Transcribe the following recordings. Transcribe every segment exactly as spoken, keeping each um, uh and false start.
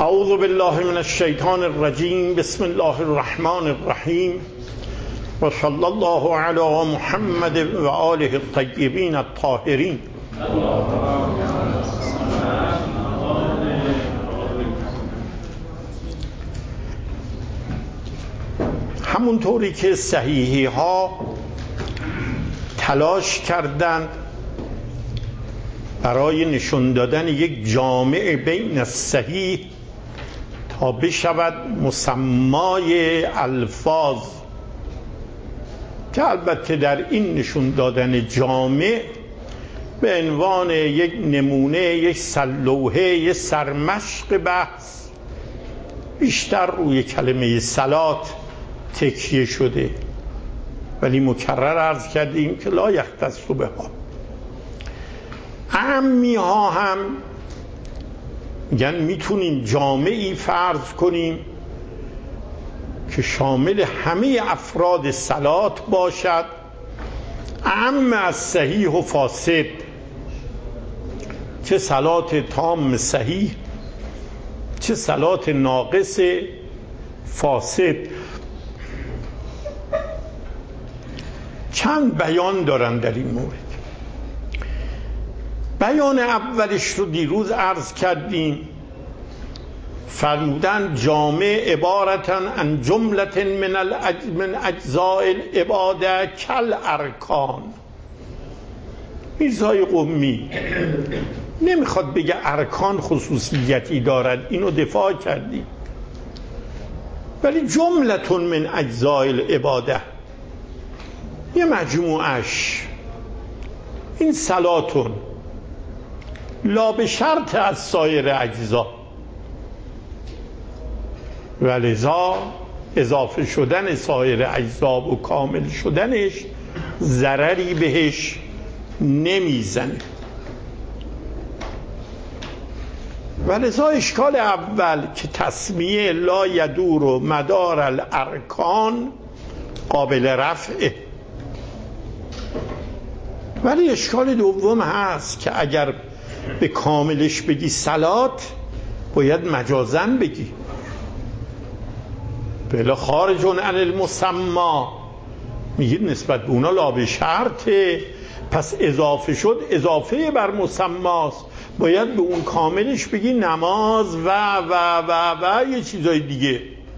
اعوذ بالله من الشیطان الرجیم. بسم الله الرحمن الرحیم و صلی الله علی محمد و آله الطیبین الطاهرین. همونطوری که صحیحی ها تلاش کردند برای نشون دادن یک جامع بین الصحیح تا بشود مسمای الفاظ، که البته در این نشون دادن جامع به عنوان یک نمونه، یک سلوحه، یک سرمشق بحث بیشتر روی کلمه صلات تکیه شده، ولی مکرر عرض کردیم که لا یختص بها. اعمی ها هم میگن میتونیم جامعی فرض کنیم که شامل همه افراد صلات باشد، اعم از صحیح و فاسد، چه صلات تام صحیح چه صلات ناقص فاسد. چند بیان دارن در این مورد. بیان اولش رو دیروز عرض کردیم، فرمودن جامع عبارتن عن جملت من الاج من اجزاء العباده کل ارکان. میرزای قمی نمیخواد بگه ارکان خصوصیتی دارد، اینو دفاع کردیم، ولی جملتون من اجزاء العباده، یه مجموعش، این صلاتون لا به شرط از سایر اجزا، ولذا اضافه شدن سایر اجزا و کامل شدنش ضرری بهش نمیزنه. ولذا اشکال اول که تسمیه لا یدور و مدار الارکان قابل رفعه، ولی اشکال دوم هست که اگر به کاملش بگی صلات باید مجازن بگی، بلا خارجون عن المسما، میگید نسبت به اونا لا به شرطه، پس اضافه شد اضافه بر مسماست، باید به اون کاملش بگی نماز و و و و یه چیزای دیگه.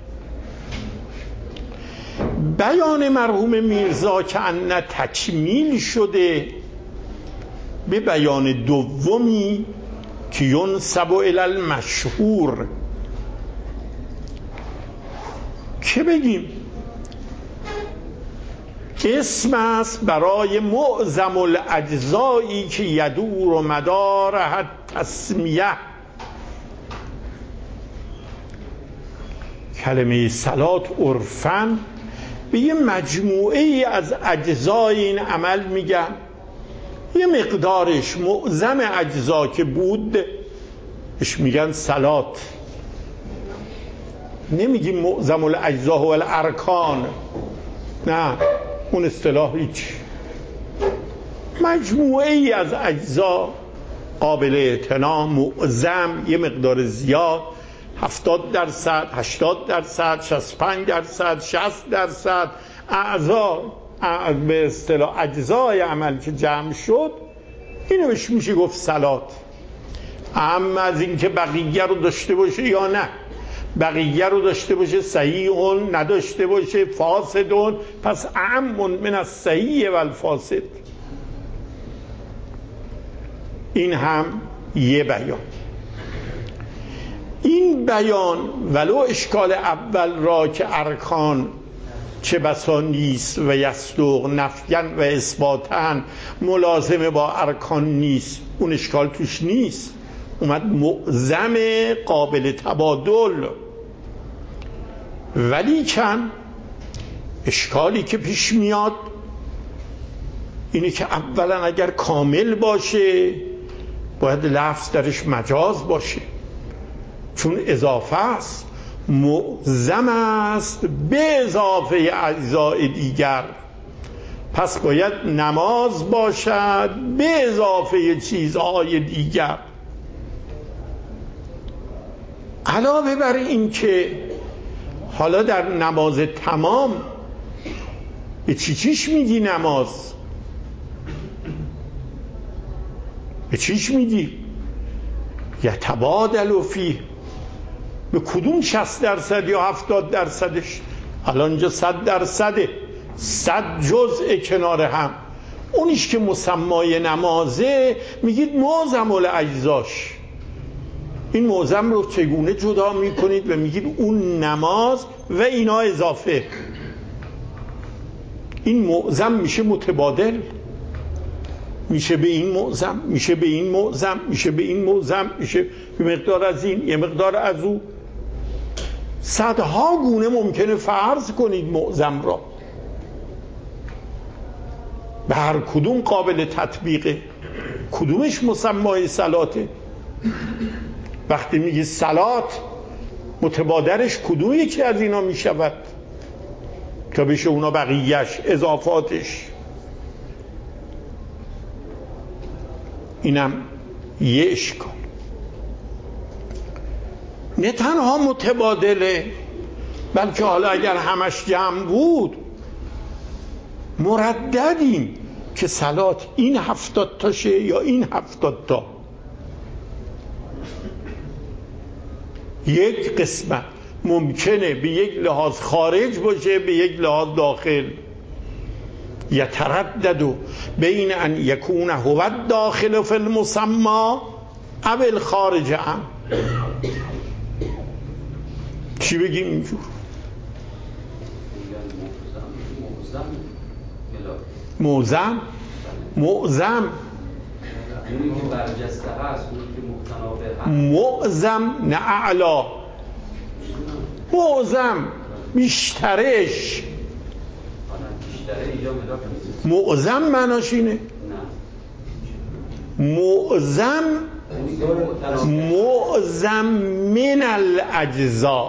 بیان مرحوم میرزا که ان تکمیل شده به بیان دومی که ینسب الی المشهور، که بگیم اسم است برای معظم الاجزایی که یدور و مدارها تسمیه. کلمه صلات عرفاً به یه مجموعه ای از اجزای این عمل میگن، یه مقدارش معظم اجزا که بود اش میگن صلات، نمیگیم معظم الاجزا و الارکان، نه اون اصطلاح هیچ. مجموعه ای از اجزا قابل اعتنا، معظم، یه مقدار زیاد، هفتاد درصد، هشتاد درصد، شصت و پنج درصد، شصت درصد اعضا به اصطلاح اجزای عمل که جمع شد، اینو بهش میشه گفت صلات. اما از این که بقیه رو داشته باشه یا نه، بقیه رو داشته باشه صحیحون، نداشته باشه فاسدون، پس اعم من الصحیح و الفاسد. این هم یه بیان. این بیان ولو اشکال اول را که ارکان چه بسا نیست و یصدق نفیاً و اثباتاً ملازمه با ارکان نیست، اون اشکال توش نیست، اومد معظم قابل تبادل. ولی کن اشکالی که پیش میاد اینه که اولا اگر کامل باشه باید لفظ درش مجاز باشه، چون اضافه است، معظم است به اضافه اجزای دیگر، پس باید نماز باشد به اضافه چیزهای دیگر. علاوه بر این که حالا در نماز تمام به چی چیش میگی نماز؟ به چیش میگی؟ یتبادل فیه، به کدوم شصت درصد یا هفتاد درصدش؟ الان اینجا صد درصده، صد جزء کنار هم. اونیش که مسمای نمازه میگید معظم الاجزاش. این معظم رو چگونه جدا میکنید و میگید اون نماز و اینا اضافه؟ این معظم میشه متبادل، میشه به این معظم، میشه به این معظم، میشه به این معظم، میشه به مقدار از این، یه مقدار از او. صدها گونه ممکنه فرض کنید معظم را، به هر کدوم قابل تطبیقه. کدومش مسمای صلاته؟ وقتی میگی صلات، متبادرش کدوم یکی از اینا میشود تا بشه اونا بقیهش، اضافاتش؟ اینم یه اشکال. نه تنها متبادله، بلکه حالا اگر همش جمع بود مرددیم که صلات این هفتاد تاشه یا این هفتاد تا. یک قسمت ممکنه به یک لحاظ خارج باشه، به یک لحاظ داخل. یتردد بین ان یکون هو الداخل فی المسمى او الخارج عنه. چی بگیم اینجور؟ معظم معظم اونی که برجسته هست، اونی که متناوب هست. معظم نه اعلا، معظم بیشترش. معظم معناش اینه؟ معظم معظم من الاجزاء.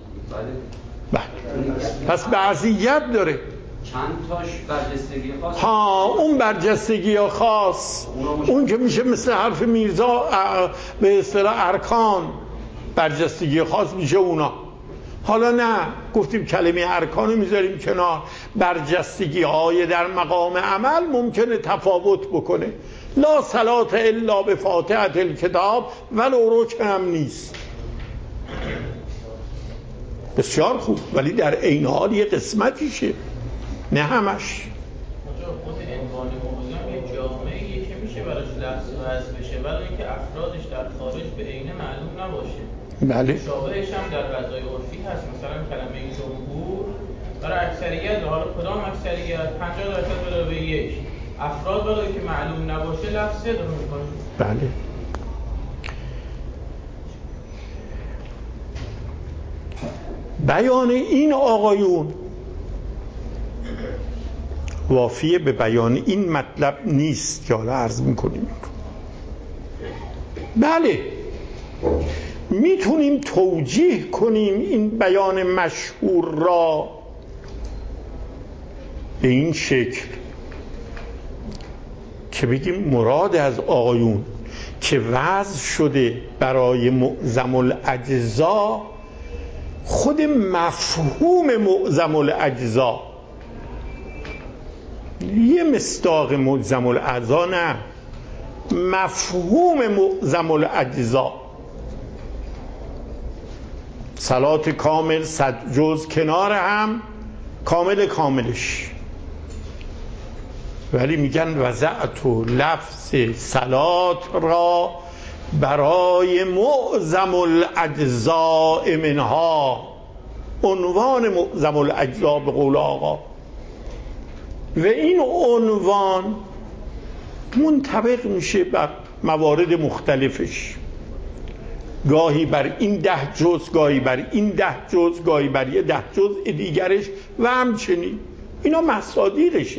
پس بعضیت داره، چند تاش برجستگی خاص. ها، اون برجستگی خاص، اون که میشه مثل حرف میرزا به اصطلاح ارکان، برجستگی خاص میشه اونا. حالا نه، گفتیم کلمه ارکانو میذاریم کنار، برجستگی های در مقام عمل ممکنه تفاوت بکنه. لا صلات الا بفاتحه الکتاب ولو رکن هم نیست. بسیار خوب، ولی در عین حال یه قسمتیشه، نه همش. خود عنوان معظم یه جامعه که میشه براش لفظ وضع بشه، ولی اینکه افرادش در خارج به عینه معلوم نباشه. بله. شابهش هم در فضای عرفی هست، مثلا کلمه جمهور برای اکثریت، حالا کدام اکثریت؟ پنجاه درصد بره به یک. افراد برای که معلوم نباشه لفظ صدر میکنه. بله. بیان این آقایون وافیه به بیان این مطلب نیست که حالا عرض میکنیم. بله، میتونیم توجیه کنیم این بیان مشهور را به این شکل که بگیم مراد از آقایون که وضع شده برای معظم الاجزا، خود مفهوم معظم الاجزا، یه مصداق معظم الاعضا، نه، مفهوم معظم الاجزا. صلات کامل صد جز کنار هم، کامل کاملش. ولی میگن وضعت لفظ صلات را برای معظم الاجزاء منها، عنوان معظم الاجزاء به قول آقا. و این عنوان منطبق میشه بر موارد مختلفش، گاهی بر این ده جز، گاهی بر این ده جز، گاهی بر یه ده جز دیگرش و همچنین. اینا مصادیقشه.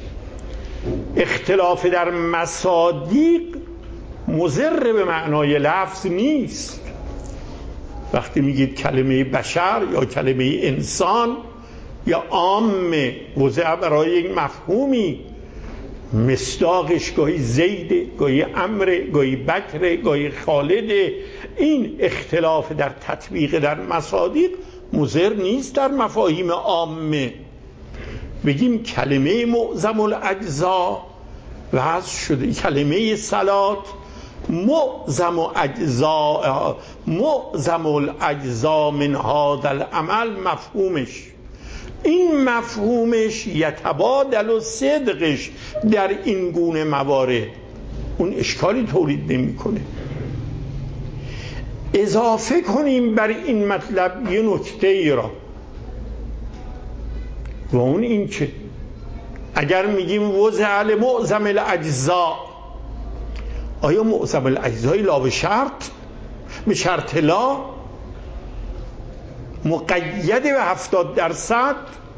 اختلاف در مصادیق مضر به معنای لفظ نیست. وقتی میگید کلمه بشر یا کلمه انسان یا عام، وضع برای یک مفهومی، مصداقش گاهی زیده، گاهی امره، گاهی بکره، گاهی خالده. این اختلاف در تطبیق در مصادیق مضر نیست در مفاهیم عامه. بگیم کلمه معظم الاجزا وضع شده، کلمه صلات معظم اجزا معظم الاجزا من هذا العمل، مفهومش این مفهومش یتبادل و صدقش در این گونه موارد اون اشکالی تولید نمی کنه. اضافه کنیم بر این مطلب یه نکته ای را، و اون این که اگر میگیم وضع لمعظم الاجزا، آیا معظم الاجزای لا به شرط به شرط لا مقید به هفتاد درصد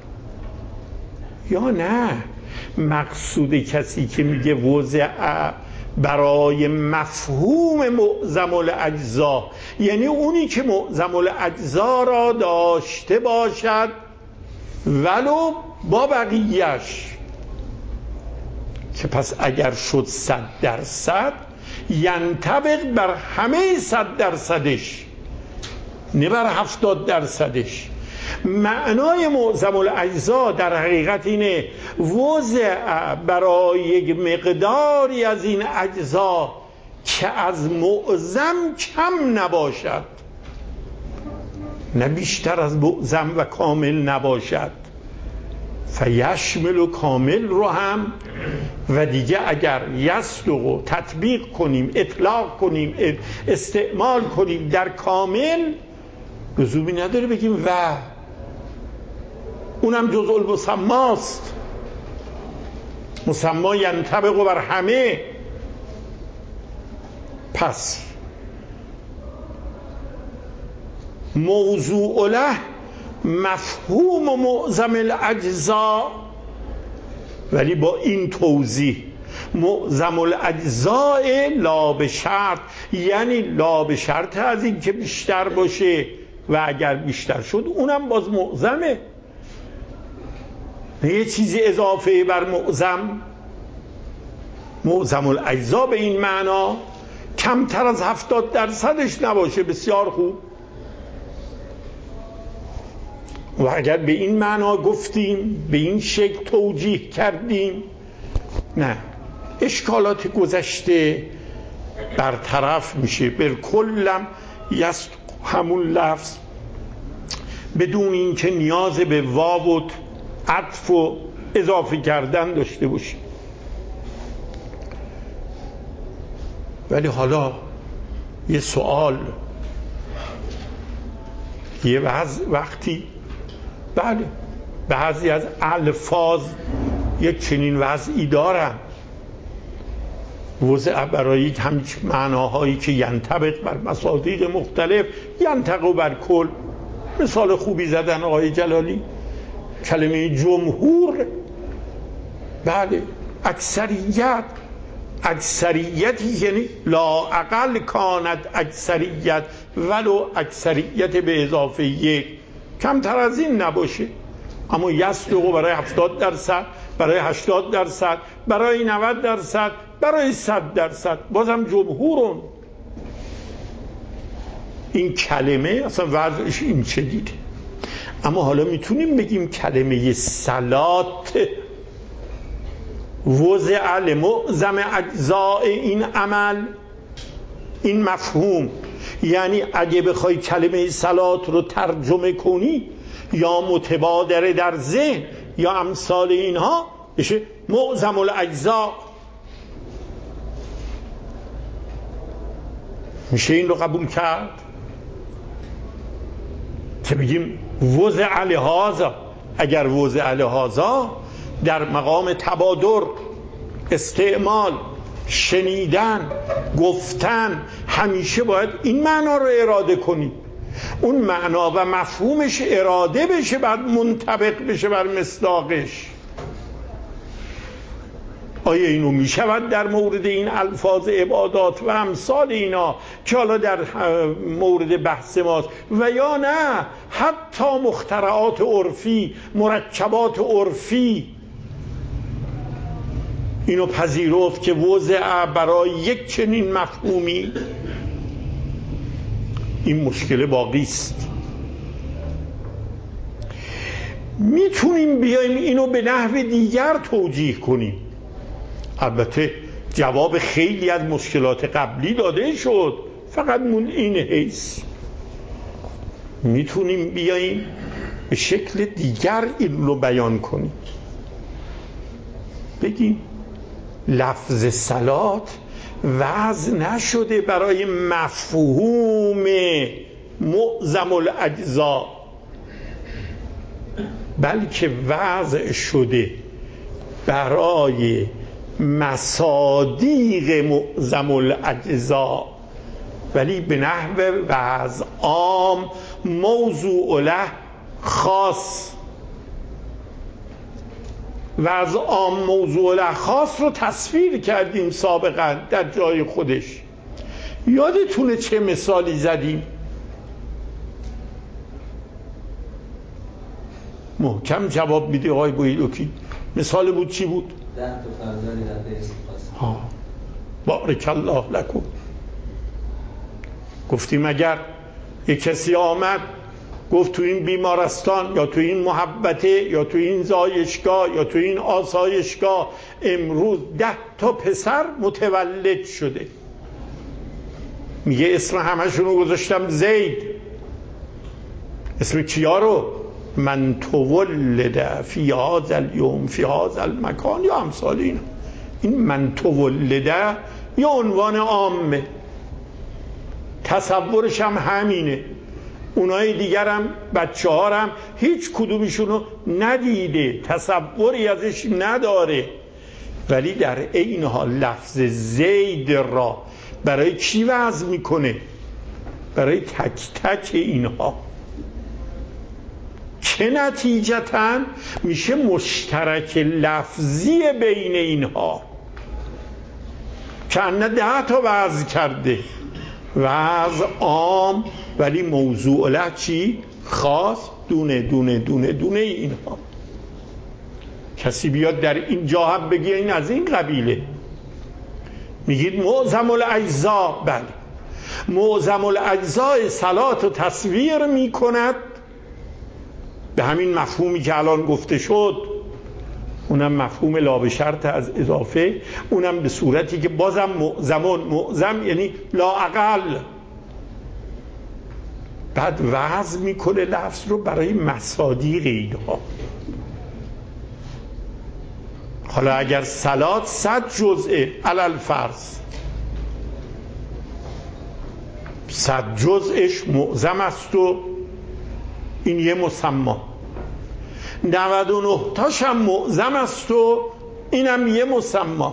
یا نه؟ مقصود کسی که میگه وضع برای مفهوم معظم الاجزا یعنی اونی که معظم الاجزا را داشته باشد ولو با بقیهش، که پس اگر شد صد درصد ینطبق بر همه صد درصدش نه بر هفتاد درصدش. معنای معظم الاجزا در حقیقت اینه وضع برای یک مقداری از این اجزا که از معظم کم نباشد، نه بیشتر از معظم و کامل نباشد. فیشمل و کامل رو هم و دیگه اگر یصدق و تطبیق کنیم، اطلاق کنیم، استعمال کنیم در کامل، لزومی نداره بگیم و اونم جزء المسماست، مسما ینطبق بر همه. پس موضوع له مفهوم معظم الاجزا، ولی با این توضیح معظم الاجزاء لا به شرط، یعنی لا به شرط از این که بیشتر باشه و اگر بیشتر شد اونم باز معظمه، نه یه چیزی اضافه بر معظم. معظم الاجزا به این معنا کمتر از هفتاد درصدش نباشه، بسیار خوب. و اگر به این معنا گفتیم، به این شکل توجیه کردیم، نه، اشکالات گذشته برطرف میشه. بر کلم یست همون لفظ بدون این که نیاز به واو و عطف و اضافه کردن داشته باشیم. ولی حالا یه سوال، یه وضع وقتی بله بعضی از الفاظ یک چنین وضعی دارن، وضع برای همچین معناهایی که ینطبق بر مصادیق مختلف، ینطبق بر کل. مثال خوبی زدن آقای جلالی، کلمه جمهور، بله اکثریت، اکثریتی یعنی لا اقل کانت اکثریت ولو اکثریت به اضافه یک، کمتر از این نباشه. اما یصدق برای هفتاد درصد، برای هشتاد درصد، برای نود درصد، برای صد درصد، بازم جمهورون. این کلمه اصلا وضعش این چه دیده. اما حالا میتونیم بگیم کلمه صلات وضع لمعظم اجزاء این عمل، این مفهوم، یعنی اگه بخوای کلمه صلات رو ترجمه کنی یا متبادر در ذهن یا امثال اینها، بشه معظم الاجزاء. میشه این رو قبول کرد که بگیم وضع لهذا. اگر وضع لهذا در مقام تبادر، استعمال، شنیدن، گفتن، همیشه باید این معنا رو اراده کنی، اون معنا و مفهومش اراده بشه، بعد منطبق بشه بر مصداقش. آیا اینو میشود در مورد این الفاظ عبادات و امثال اینا که حالا در مورد بحث ماست، و یا نه حتی مخترعات عرفی، مرکبات عرفی، اینو پذیرفت که وضع برای یک چنین مفهومی این مشکل باقی است. میتونیم بیایم اینو به نحو دیگر توجیه کنیم. البته جواب خیلی از مشکلات قبلی داده شد، فقط مون این حیث میتونیم بیاییم به شکل دیگر این رو بیان کنیم. بگیم لفظ صلات وضع نشده برای مفهوم معظم الاجزا، بلکه وضع شده برای مصادیق معظم الاجزا، ولی به نحو وضع عام موضوع له خاص. وضع عام موضوع له خاص رو تصویر کردیم سابقا در جای خودش. یادتونه چه مثالی زدیم؟ محکم جواب میده آقای بویلوکی. مثال بود چی بود؟ ده تا فرزندی در اسم خاص. ها بارک الله لکم. گفتیم اگر یک کسی آمد گفت تو این بیمارستان یا تو این محبته یا تو این زایشگاه یا تو این آسایشگاه امروز ده تا پسر متولد شده، میگه اسم همشونو گذاشتم زید. اسم کیا رو؟ من تولد فی هذا الیوم فی هذا المکان یا امثال اینا. این من تولده یا عنوان عامه، تصورش هم همینه. اونای دیگر هم بچه ها هم هیچ کدومشونو ندیده، تصوری ازش نداره، ولی در این حال لفظ زید را برای کی وضع میکنه؟ برای تک تک اینها، که نتیجتاً میشه مشترک لفظی بین اینها. که انه ده تا وضع کرده، وضع عام ولی موضوع له چی؟ خاص، دونه دونه دونه دونه اینها. کسی بیاد در اینجا هم بگه این از این قبیله، میگید معظم الاجزا. بله، معظم الاجزا صلات رو تصویر میکند به همین مفهومی که الان گفته شد، اونم مفهوم لا به شرط از اضافه، اونم به صورتی که بازم معظمون، معظم یعنی لا اقل. بعد وضع میکنه لفظ رو برای مصادیق اینها. حالا اگر صلات صد جزءه علل فرض، صد جزءش معظم است و این یه مسمی، نود و نه تاش هم معظم است و اینم یه مسمی،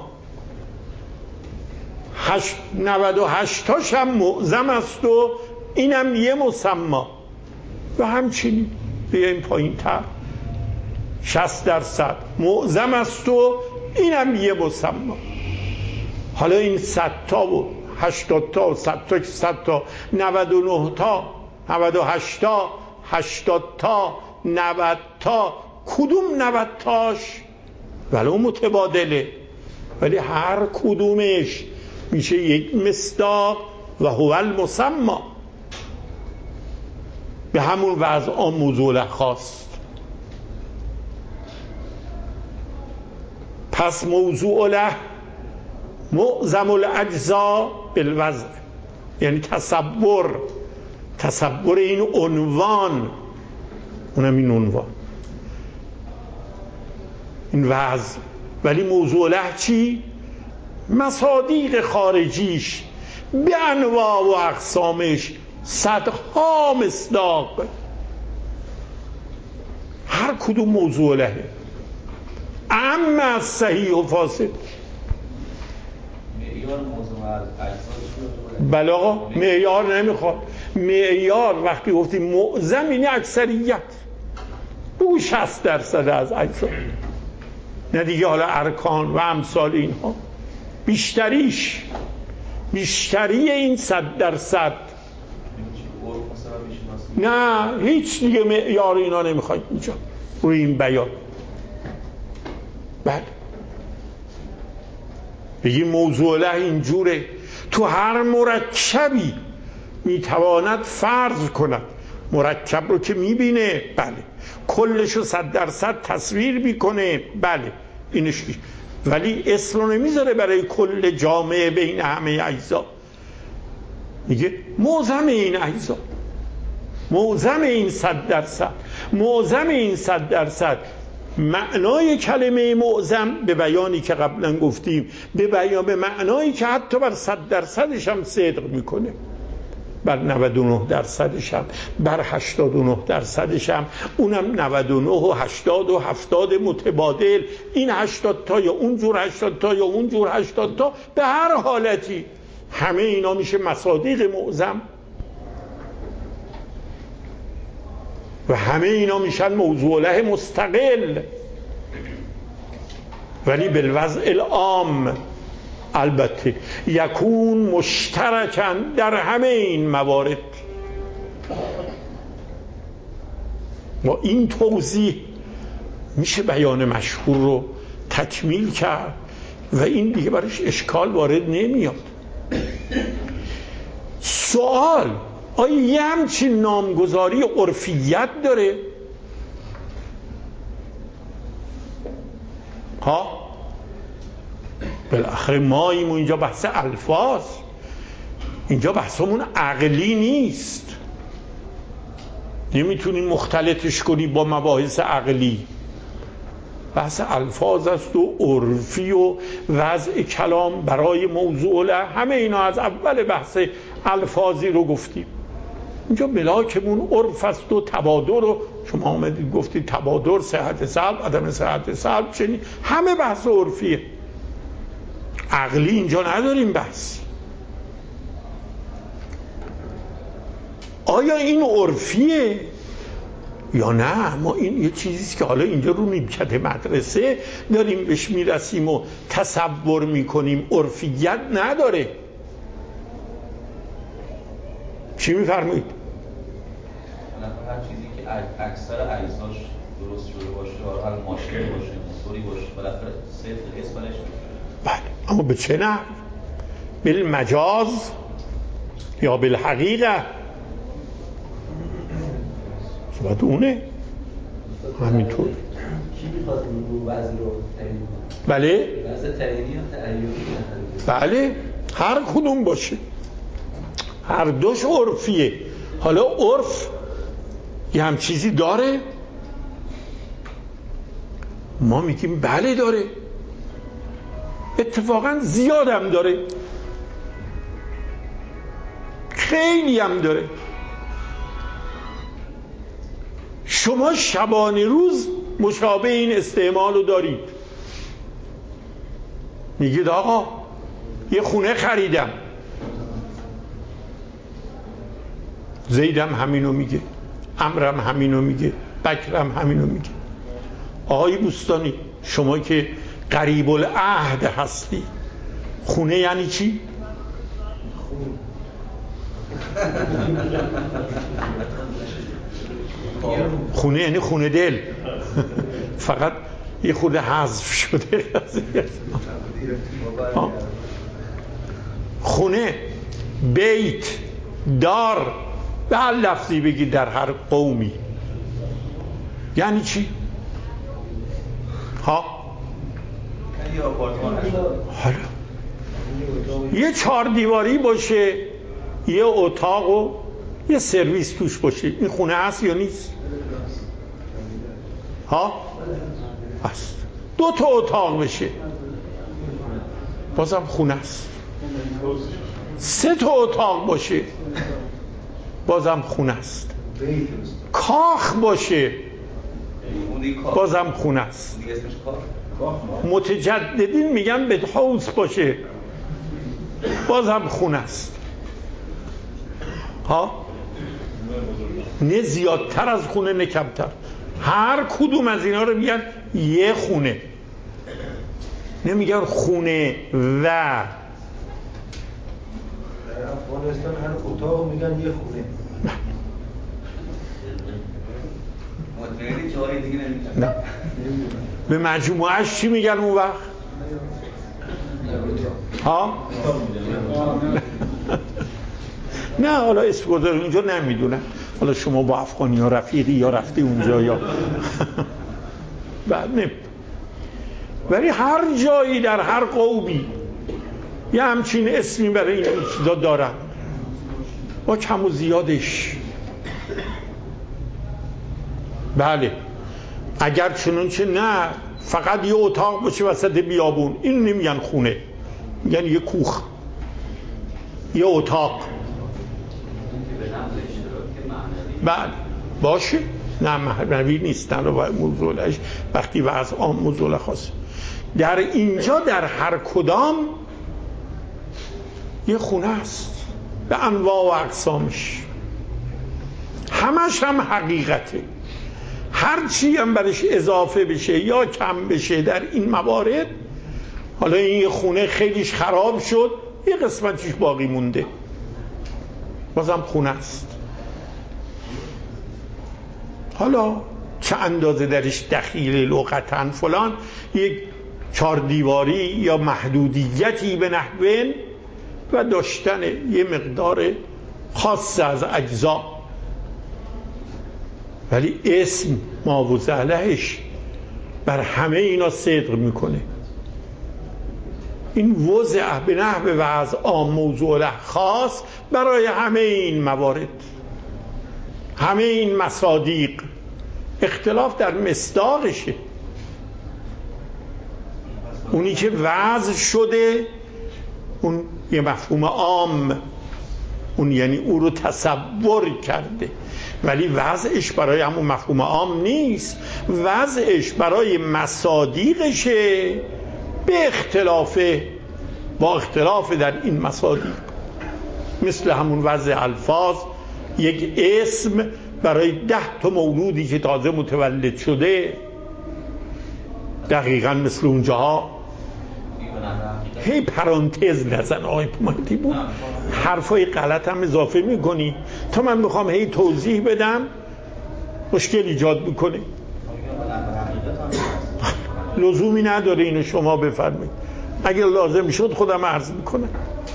نود و هشت تاش هم معظم است و اینم یه مسمی، و همچنین بیاییم پایین تر، شصت درصد معظم است و اینم یه مسمی. حالا این صد تا و هشتاد تا و صد تا صد تا، نود و نه تا، نود و هشت تا، هشتاد تا، نود تا، کدوم نود تاش ولو متبادله، ولی هر کدومش میشه یک مصداق و هو المسمی، به همون وضع آن موضوع خاص. پس موضوع له معظم الاجزا بالوضع، یعنی تصور، تصور این عنوان، اونم این عنوان، این وضع. ولی موضوع له چی؟ مصادیق خارجیش به انواع و اقسامش، صدها مصداق، هر کدوم موضوع لهه، اما از صحیح و فاسد. معیار موضوع اجزا بله آقا، معیار نمیخواد. معیار وقتی گفتیم معظم یعنی اکثریت، بگو شصت درصد از اجزا، نه دیگه حالا ارکان و امثال اینها، بیشتریش، بیشتری این صد درصد. نه هیچ دیگه معیار اینا نمیخواید اینجا روی این بیان. بله بگی موضوع له اینجوره، تو هر مرکبی میتواند فرض کند. مرکب رو که میبینه، بله. کلش رو صد درصد تصویر میکنه، بله. اینش نیست، ولی اسم رو نمیذاره برای کل جامعه بین همه اجزا. میگه معظم این اجزا، معظم این صد درصد، معظم این صد درصد. معنای کلمه معظم به بیانی که قبلا گفتیم، به بیان به معنایی که حتی بر صد درصدش هم صدق میکنه، بر نود و نه درصدش هم، بر هشتاد و نه درصدش هم، اونم نود و نه و هشتاد و هفتاد متبادل، این هشتاد تا یا اون جور هشتاد تا یا اون جور هشتاد تا، به هر حالتی همه اینا میشه مصادیق معظم و همه اینا میشن موضوع له مستقل، ولی بالوضع العام البته یکون مشترکن در همه این موارد. با این توضیح میشه بیان مشهور رو تکمیل کرد و این دیگه برش اشکال وارد نمیاد. سوال: آیا یه همچین نامگذاری عرفیت داره؟ ها؟ بالاخره ما ایم و اینجا بحث الفاظ، اینجا بحثمون عقلی نیست، نمیتونیم مختلطش کنی با مباحث عقلی. بحث الفاظ است و عرفی و وضع کلام برای موضوع له، همه اینا از اول بحث الفاظی رو گفتیم. اینجا ملاکمون عرف است و تبادر رو شما آمدید گفتید تبادر، صحت سلب، عدم صحت سلب، چنین همه بحث عرفیه، عقلی اینجا نداریم بحث. آیا این عرفیه یا نه؟ ما این یه چیزیست که حالا اینجا رو نیمکت مدرسه داریم بهش میرسیم و تصور میکنیم، عرفیت نداره. چی میفرمایید؟ هر چیزی که اکثر اجزاش درست شده باشه، هر ماشینی باشه، موتوری باشه، بالاخره صفر اسمش میشه. بله، اما به چه نحو؟ بالمجاز یا بالحقیقه؟ صحبت اونه همینطور. کی میخواد رو وضع رو تعیین کنه؟ بله وضع تعیینی یا تعیینی؟ بله، هر کدوم باشه، هر دوش عرفیه. حالا عرف یه هم چیزی داره؟ ما میگیم بله داره، اتفاقا زیادم داره، خیلی هم داره. شما شبانه روز مشابه این استعمال رو دارید. میگید آقا یه خونه خریدم، زیدم همینو میگه، عمرم همینو میگه، بکرم همینو میگه. آقای بوستانی شما که قریب العهد هستی، خونه یعنی چی؟ خونه یعنی خونه دل. فقط یه خورده حذف شده. خونه، بیت، دار، به هر لفظی بگی در هر قومی یعنی چی؟ ها؟ حالا یه چهار دیواری باشه، یه اتاق و یه سرویس توش باشه، این خونه هست یا نیست؟ ها؟ هست. دو تا اتاق بشه بازم خونه است. سه تا اتاق باشه بازم خونه است. کاخ باشه بازم خونه است. متجددین میگن بیت هاوس باشه بازم خونه است. ها؟ نه زیادتر از خونه نه کمتر، هر کدوم از اینا رو میگن یه خونه، نمیگن خونه و. در افغانستان هر اتاق میگن یه خونه. مطمئنی جای دیگه نمیگن؟ نه. به مجموعهش چی میگن اون وقت؟ ها؟ نه حالا اسم گذاری اونجا نمیدونم، حالا شما با افغانی ها رفیقی یا رفتی اونجا یا بعد نمید، ولی هر جایی در هر قومی یه همچین اسمی برای این چیزا دارن با کم و زیادش. بله اگر چنانچه نه فقط یه اتاق باشه وسط بیابون، این نمیگن خونه، میگن یه کوخ، یه اتاق. بله باشه، نه معنوی نیست، نه موضوعش وقتی وضع عام موضوع خاص. در اینجا در هر کدام یه خونه است به انواع و اقسامش، همش هم حقیقته. هر چی هم برش اضافه بشه یا کم بشه در این موارد، حالا این یه خونه خیلیش خراب شد یه قسمتش باقی مونده، بازم خونه است. حالا چه اندازه درش دخیل لغتن فلان، یک چار دیواری یا محدودیتی به نحوین و داشتن یه مقدار خاص از اجزا، ولی اسم ماوز علیهش بر همه اینا صدق میکنه. این وضع به نحو وضع عام موضوع له خاص برای همه این موارد، همه این مصادیق. اختلاف در مصداقشه، اونی که وضع شده اون یه مفهوم عام، اون یعنی او رو تصور کرده، ولی وضعش برای همون مفهوم عام نیست، وضعش برای مصادیقشه به اختلافه، با اختلاف در این مصادیق. مثل همون وضع الفاظ، یک اسم برای ده تا مولودی که تازه متولد شده، دقیقاً مثل اونجاها. هی پرانتز نزن آقای پومتی بود، حرفای غلط هم اضافه میکنی تا من بخوام هی توضیح بدم مشکل ایجاد میکنه. لزومی نداره اینو شما بفرمایید، اگر لازم شد خودم عرض میکنم.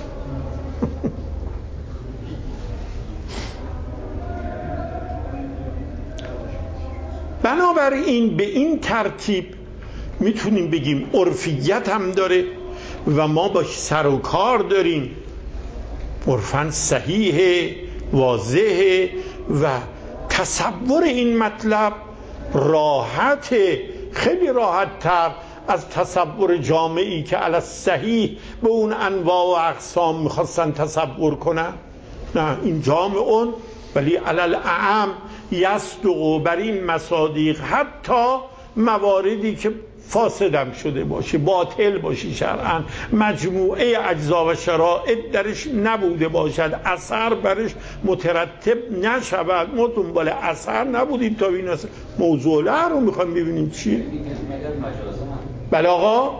بنابراین به این ترتیب میتونیم بگیم عرفیت هم داره و ما باش سر و کار داریم، عرفاً صحیح واضحه و تصور این مطلب راحت، خیلی راحت تر از تصور جامعی که علی صحیح به اون انواع و اقسام میخواستن تصور کنن. نه، این جامعون ولی علی الاعم یصدق بر این مصادیق، حتی مواردی که فاسدم شده باشه، باطل باشه شرعاً، مجموعه اجزا و شرائط درش نبوده باشد، اثر برش مترتب نشود. ما دنبال اثر نبودیم تا این موضوع له رو میخوایم ببینیم چیه. بله آقا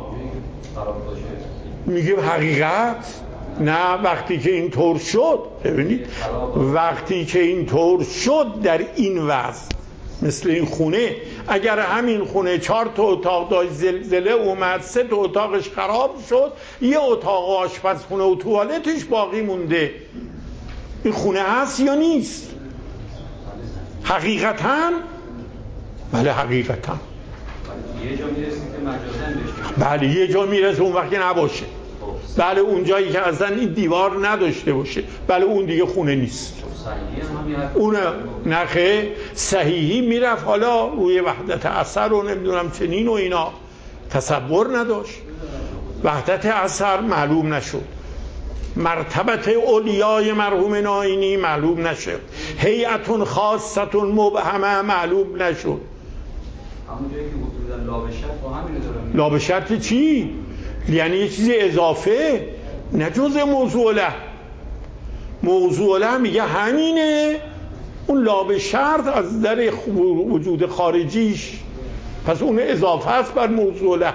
میگیم حقیقت. نه، وقتی که این طور شد، ببینید وقتی که این طور شد در این وضع، مثل این خونه، اگر همین خونه چهار تا اتاق داشت، زلزله اومد سه تا اتاقش خراب شد، یه اتاق آشپزخونه و توالتش باقی مونده، این خونه هست یا نیست؟ حقیقتاً؟ بله حقیقتاً. یه جا میرسید که مجازاً بشه. بله یه جا میرسه اون وقتی نباشه. بله اون جایی که اصلا این دیوار نداشته باشه، بله اون دیگه خونه نیست. اون نخه صحیحی میرفت حالا روی وحدت اثر و نمیدونم چنین و اینا تصور نداشت، وحدت اثر معلوم نشد، مرتبت اولیای مرحوم ناینی معلوم نشد، هیئت خاصت مبهمه معلوم نشد. همون جایی که گفتن لا به شرط با همین دارم. لا به شرط چی؟ یعنی یه چیزی اضافه، نه جزء موضوع له. موضوع له میگه همینه، اون لا به شرط از در وجود خارجیش، پس اون اضافه است بر موضوع له.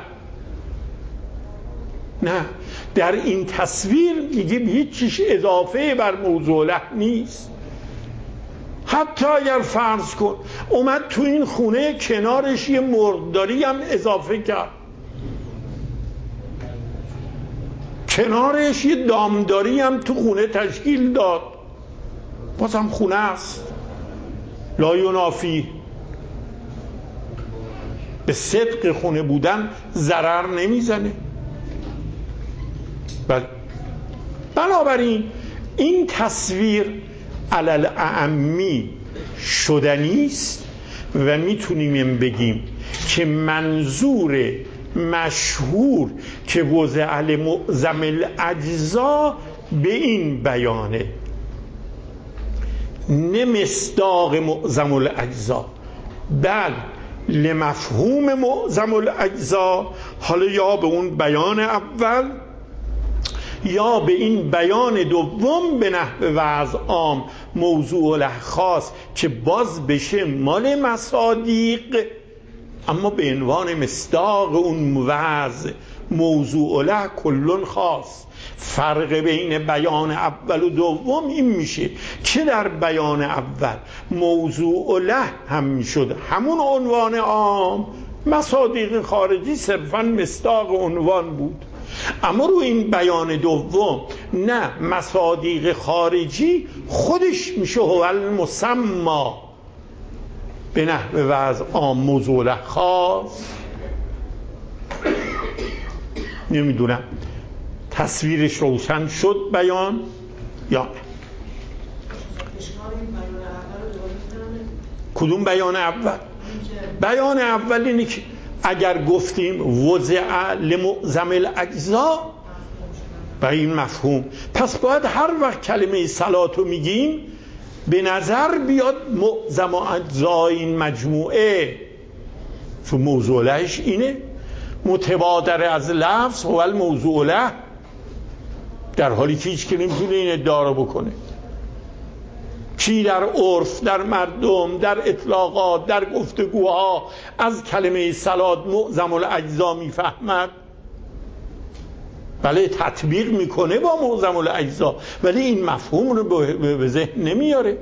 نه، در این تصویر میگیم هیچ چیز اضافه بر موضوع له نیست. حتی اگر فرض کن اومد تو این خونه کنارش یه مرداری هم اضافه کرد، کنارش یه دامداری هم تو خونه تشکیل داد، بازم خونه است، لا ینافی. به صدق خونه بودن ضرر نمیزنه. بله. بنابراین این تصویر علل اعمی شدنی است و میتونیم بگیم که منظور مشهور که وضع لمعظم الاجزا به این بیانه، نه مصداق معظم الاجزا، بل لمفهوم معظم الاجزا. حالا یا به اون بیان اول یا به این بیان دوم به نحو وضع عام موضوع له خاص که باز بشه مال مصادیق، اما به عنوان مصداق اون وضع موضوع له کلون خاص. فرق بین بیان اول و دوم این میشه که در بیان اول موضوع له هم میشد همون عنوان عام، مصادیق خارجی صرفا مصداق عنوان بود، اما رو این بیان دوم نه، مصادیق خارجی خودش میشه هو المسمى به نحو وضع عام موضوع له خاص. نمیدونم تصویرش روشن شد بیان یا نه؟ کدوم بیان اول؟ بیان اول اینه که اگر گفتیم وضع لمعظم الاجزا به این مفهوم، پس باید هر وقت کلمه صلات رو میگیم به نظر بیاد معظم اجزای این مجموعه، چون موضوع لهش اینه، متبادر از لفظ هو الموضوع له، در حالی که هیچ که نمیتونه این ادعا رو بکنه. چی در عرف، در مردم، در اطلاقات، در گفتگوها از کلمه صلات معظم الاجزا میفهمد؟ بله تطبیق میکنه با معظم الاجزا، ولی این مفهوم رو به ذهن نمیاره.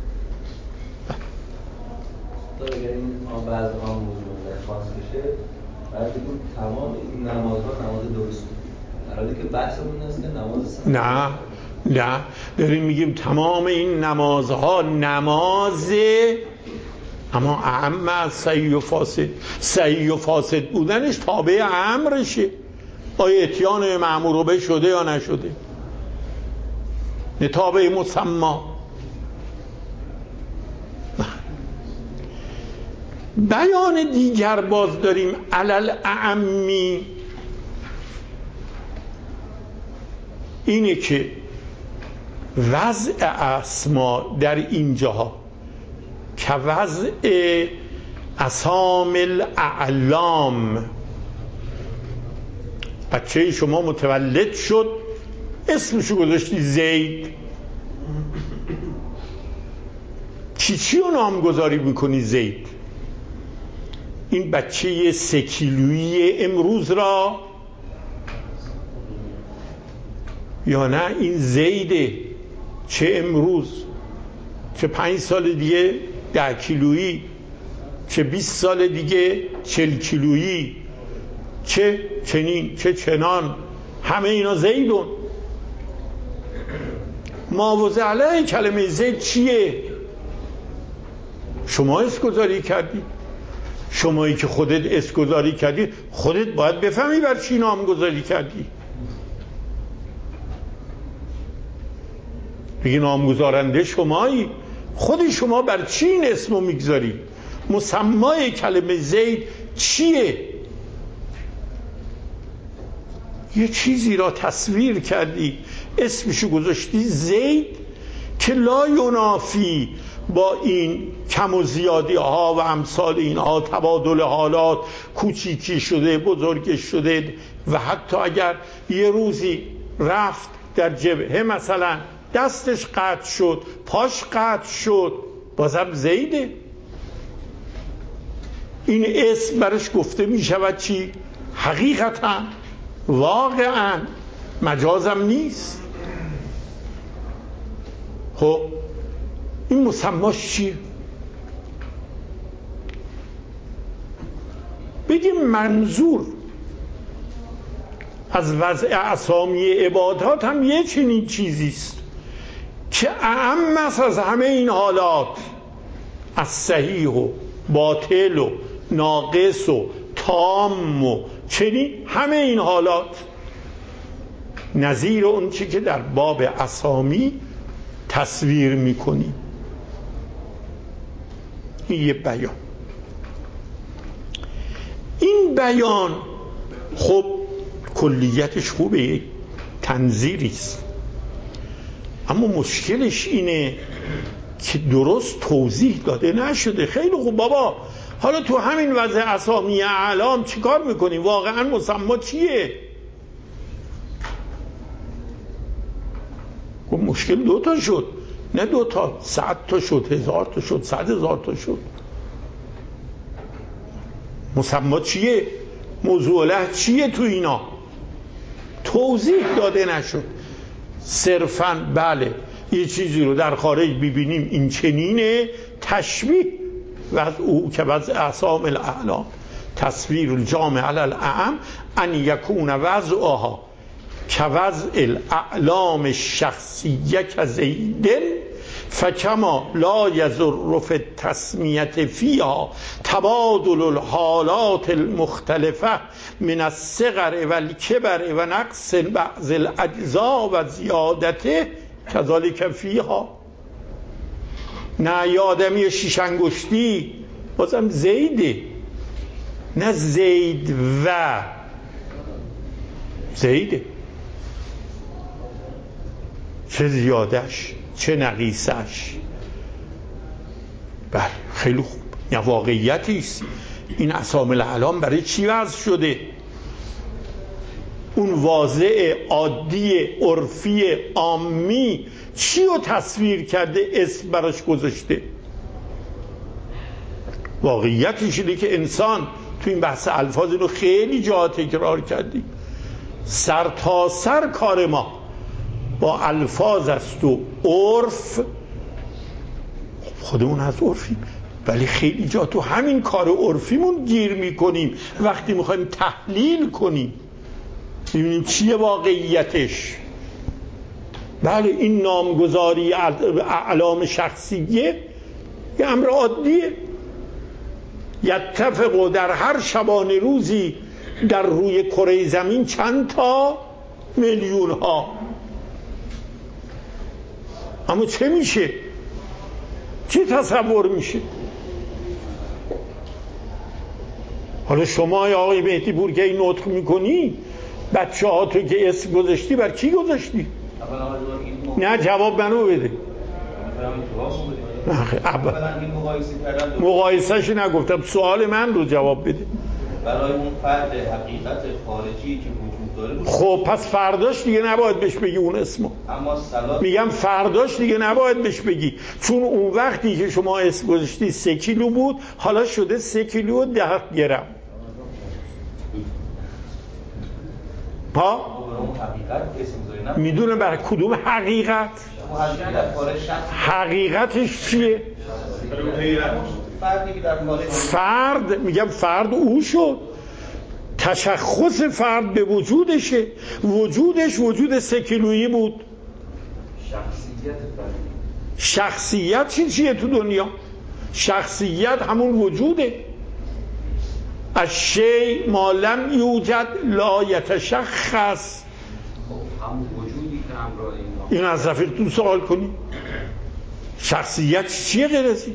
اگر این بعض آن موضوع خاص بشه باید بگیم تمام این نمازها نماز درست بود، در حالی که بحثمون است که نماز صحیح. نه نه داریم میگیم تمام این نمازها نماز، اما اعم از صحیح و فاسد. صحیح و فاسد بودنش تابع امرشه، آیا اتیان مأمور به شده یا نشده، نه تابع مسمى. بیان دیگر باز داریم علل اعمی، اینه که وضع اسما در اینجاها که وضع اسام الاعلام، بچه شما متولد شد اسمشو گذاشتی زید، چی چی رو نامگذاری میکنی زید؟ این بچه سه کیلویی امروز را یا نه این زیده، چه امروز، چه پنج سال دیگه ده کیلویی، چه بیست سال دیگه چل کیلویی، چه چنین چه چنان، همه اینا زیدون. ما وضع علیه کلمه زید چیه؟ شما اسمگذاری کردی، شمایی که خودت اسمگذاری کردی خودت باید بفهمی بر چی نامگذاری کردی. بگی نامگذارنده شمایی، خودی شما بر چی این اسمو میگذاری؟ مسمای کلمه زید چیه؟ یه چیزی را تصویر کردی اسمشو گذاشتی زید که لا ینافی با این کم و زیادی ها و امثال اینها، تبادل حالات، کوچیکی شده بزرگ شده، و حتی اگر یه روزی رفت در جبهه مثلا دستش قطع شد، پاش قطع شد، بازم زیده. این اسم برش گفته می شود چی؟ حقیقتا، واقعا، مجازم نیست. خب این مسماش چیه؟ بگیم منظور از وضع اسامی عبادات هم یه چنین چیزیست که اعم است از همه این حالات، از صحیح و باطل و ناقص و تام و چنین همه این حالات، نظیر اون چی که در باب اسامی تصویر میکنیم. این یه بیان. این بیان خب کلیتش خوبه، تنظیریست، اما مشکلش اینه که درست توضیح داده نشده. خیلی خوب بابا، حالا تو همین وضع اسامی اعلام چی کار میکنیم؟ واقعا مسمی چیه؟ خب مشکل دوتا شد، نه دوتا، صد تا شد، هزار تا شد، صد هزار تا شد. مسمی چیه؟ موضوع له چیه تو اینا؟ توضیح داده نشد. صرفاً بله یه چیزی رو در خارج ببینیم این چنینه، تشبیه وضع او که وضع اسام الاعلام، تصویر الجامع علی الاعم ان یکون وضعها که وضع الاعلام الشخصیه که زیدن فکما لا یضر فی التسمیه فیها تبادل الحالات المختلفه من الصغر و الکبر و نقص بعض الاجزاء و زیادته کذالک فیها. نه یه آدمی شیش انگشتی بازم زیده، نه زید و زیده، چه زیادش چه نقیصش. بله خیلی خوب، یا واقعیتیست. این اسام الاعلام برای چی وضع شده؟ اون واضع عادی عرفی عامی چی رو تصویر کرده، اسم براش گذاشته؟ واقعیتش اینه که انسان تو این بحث الفاظ رو خیلی جا تکرار کردیم، سر تا سر کار ما با الفاظ است و عرف. خودمون از عرفیم ولی خیلی جا تو همین کار عرفیمون گیر میکنیم. وقتی میخوایم تحلیل کنیم ببینیم چیه واقعیتش. بله این نامگذاری اعلام شخصیه یه امر عادیه، یتفق در هر شبانه روزی در روی کره زمین چند تا میلیون ها. اما چه میشه؟ چی تصور میشه؟ حالا شما یا آقای مهدی پور که این نطق میکنی، بچه ها تو که اسم گذاشتی بر کی گذاشتی؟ نه جواب منو بده. مقایسهش نگفتم، سوال من رو جواب بده. برای اون فرد حقیقت خارجی که وجود داره. خب پس فرداش دیگه نباید بهش بگی اون اسمو. اما سلام میگم فرداش دیگه نباید بهش بگی، چون اون وقتی که شما اسم گذاشتی سه کیلو بود، حالا شده سه کیلو و ده گرم. ها؟ میدونه برای کدوم حقیقت؟ حقیقتش چیه؟ فرد، میگم فرد او شد، تشخص فرد به وجودشه، وجودش وجود سه کیلویی بود. شخصیت فرد، شخصیت چی چیه تو دنیا؟ شخصیت همون وجوده. الشیء ما لم یوجد لا یتشخص. همون وجودی که همراه اینا. این از رفیقتون سوال کنی شخصیت چیه غیر از این؟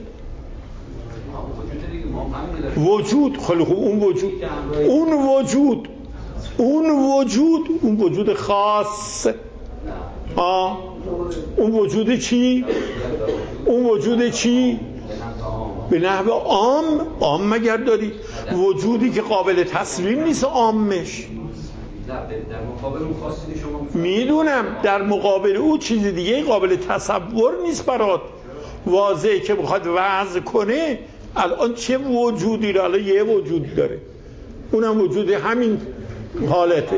وجود. خیلی خوب، اون وجود اون وجود اون وجود اون وجود خاص. آه اون وجود چی؟ اون وجود چی؟ به نحو عام. عام مگر داری؟ وجودی که قابل تصویر نیست عامش. در مقابل اون خاصی که شما میدونم در مقابل او چیز دیگه قابل تصور نیست برات. واضحه که بخواد وضع کنه الان چه وجودی رو، الان یه وجود داره، اونم وجود همین حالته.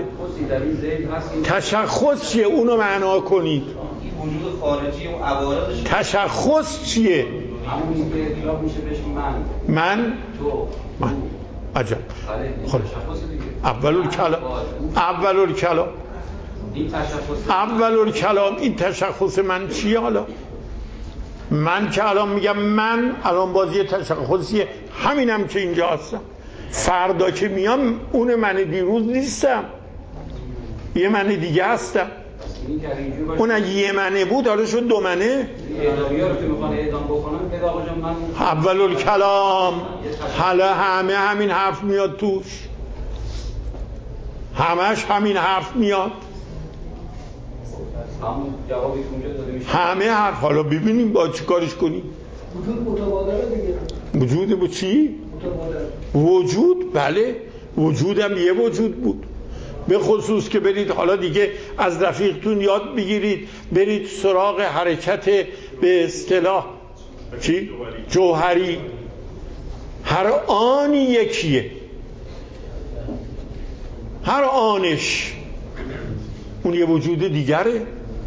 تشخص چیه؟ اونو معنا کنید. این وجود خارجی و عوارضش تشخص چیه؟ همونی که اطلاق میشه بهش من من تو من عجب. خب اول کلام اول کلام این تشخص اول کلام این تشخص من چیه؟ حالا من که الان میگم من الان بازی تشخصیه، همینم که اینجا هستم. فردا که میام اون من دیروز نیستم، یه من دیگه هستم. اون اگه یه منه بود حالا شد دو منه. اعدامی‌ها رو که میخوان اعدام بکنن که آقا جان من اول الکلام حالا همه همین حرف میاد توش، همش همین حرف میاد، همون جوابی که اونجا داده میشه همه حرف. حالا ببینیم با چی کارش کنیم. وجود متبادله دیگه. وجود با چی؟ متبادل. وجود، بله وجودم یه وجود بود. به خصوص که برید حالا دیگه از رفیقتون یاد بگیرید، برید سراغ حرکت به اصطلاح چی؟ جوهری. هر آنی یکیه، هر آنش اون یه وجود دیگره.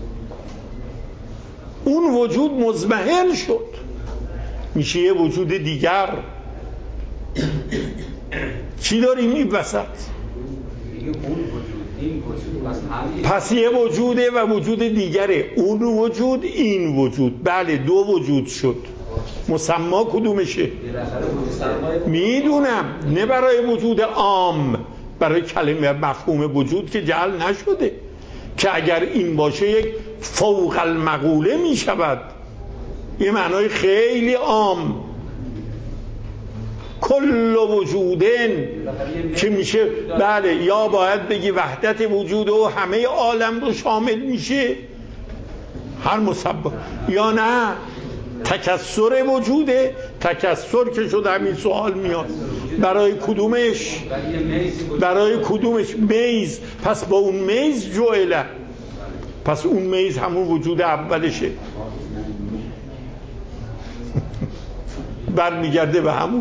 اون وجود مزمحل شد میشه یه وجود دیگر. چی داریم این وسط؟ پس یه وجوده و وجود دیگره. اون وجود این وجود، بله دو وجود شد. مسما کدومشه؟ میدونم، نه برای وجود عام، برای کلمه مفهوم وجود که جعل نشده، که اگر این باشه یک فوق المقوله می شود، یه معنای خیلی عام. کل وجودن که میشه بله، یا باید بگی وحدت وجود و همه عالم رو شامل میشه هر مسبب، یا نه تکثر وجوده. تکثر که شد همین سوال میاد برای کدومش؟ برای کدومش؟ میز. پس با اون میز جوئله، پس اون میز همون وجود اولشه، برمیگرده به همون.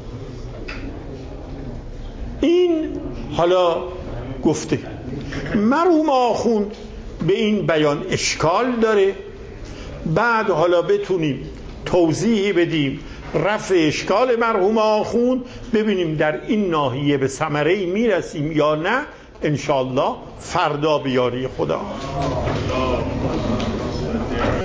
این حالا گفته مرحوم آخوند به این بیان اشکال داره. بعد حالا بتونیم توضیحی بدیم رفع اشکال مرحوم آخوند، ببینیم در این ناحیه به ثمره‌ای میرسیم یا نه. انشاءالله فردا بیاری خدا.